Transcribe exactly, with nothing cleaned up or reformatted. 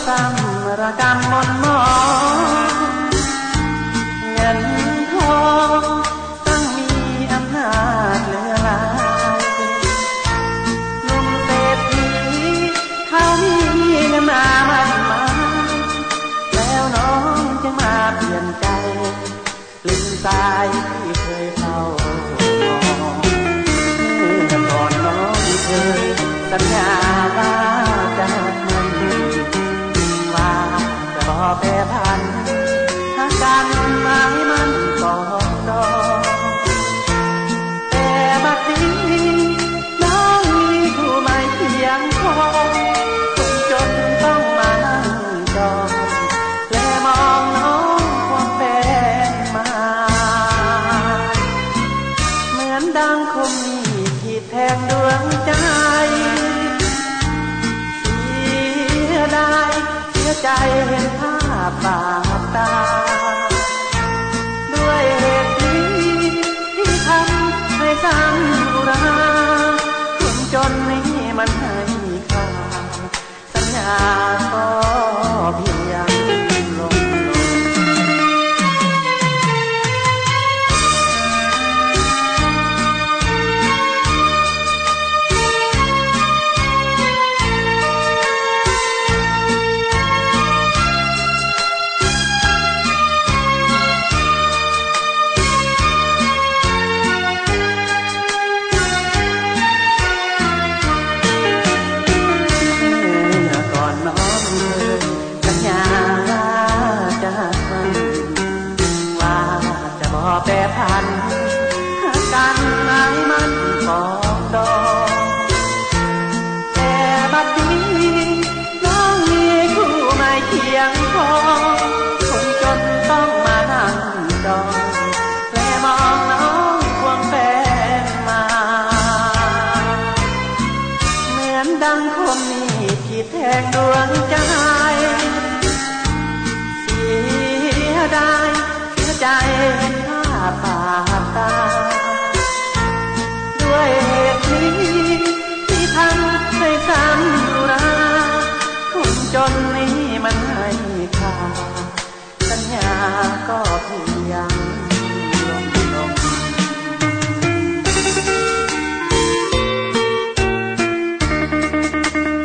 ซ้ำระกำมนมองเงินทองตั้งมีอำนาจเหลือหลายหนุ่มเศรษฐีเขามีเงินมามากมายแล้วน้องจึงมาเปลี่ยนใจลืมสายที่เคยเฝ้ามองเมื่อก่อนน้องเคยสัญญาว่าจะมันว่าจะรอแปรพันหากันหมายมันก่อนรอแต่บัดนี้น้องมีผู้ใหม่เพียงพอคนจนต้องมานั่งจองและมองน้องควงแฟนมาเหมือนดังคมมีขีดแทงดวงใจใจเห็นภาพบาปตาด้วยเหตุนี้ที่ทำให้ซ้ำอุราคนจนนี้มันให้ค่าสัญญาก็เพียงลงแปรพันกันหมายมันของดองแต่บัดนี้น้องมีคู่ใหม่เคียงพอคนจนต้องมานั่งจองและมองน้องควงแฟนมาเหมือนดังคมมีขีดแทงดวงใจเสียดายเสียใจปาตาด้วยเหตุนี้ที่ทำให้ซ้ำอุราคนจนนี้มันให้ค่าสัญญาก็เพียง